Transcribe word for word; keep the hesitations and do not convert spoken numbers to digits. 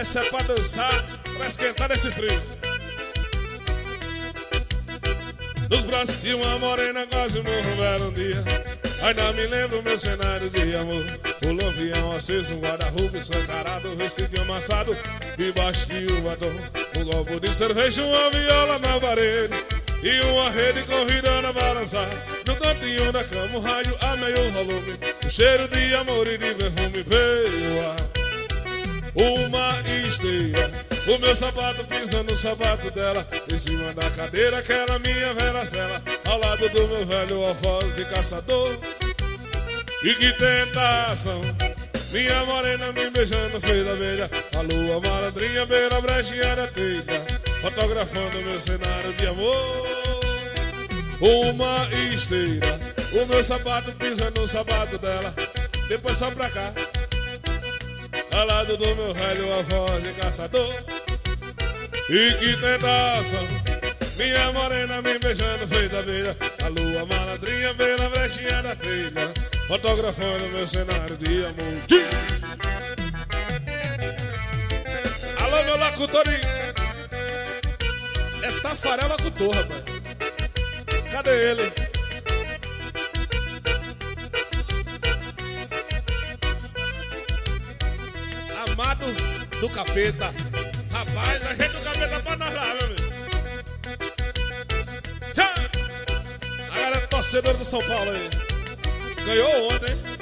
Essa é pra dançar, pra esquentar nesse frio. Nos braços de uma morena quase morro um dia. Ainda me lembro meu cenário de amor. O lampião aceso, um guarda-roupa escancarado, vestido amassado, debaixo de um batom. Um copo de cerveja, uma viola na parede e uma rede convidando a balançar. No cantinho da cama, um rádio a meio volume, um cheiro de amor e de perfume veio ar. Uma esteira, o meu sapato pisa no sapato dela, em cima da cadeira, aquela minha velha cela, ao lado do meu velho alfoz de caçador. E que tentação, minha morena me beijando fez abelha, a lua malandrinha beira a brechinha da telha, fotografando meu cenário de amor. Uma esteira, o meu sapato pisa no sapato dela, depois só pra cá, ao lado do meu velho avó de caçador. E que tentação, minha morena me beijando feita abelha, a lua malandrinha pela brechinha da telha, fotografando meu cenário de amor. Diz! Alô, meu locutorinho. É Tafarel locutor, rapaz. Cadê ele? Amado do capeta. Rapaz, a gente do capeta pra nós lá, meu amigo. A galera torcedora do São Paulo aí. Ganhou ontem, hein?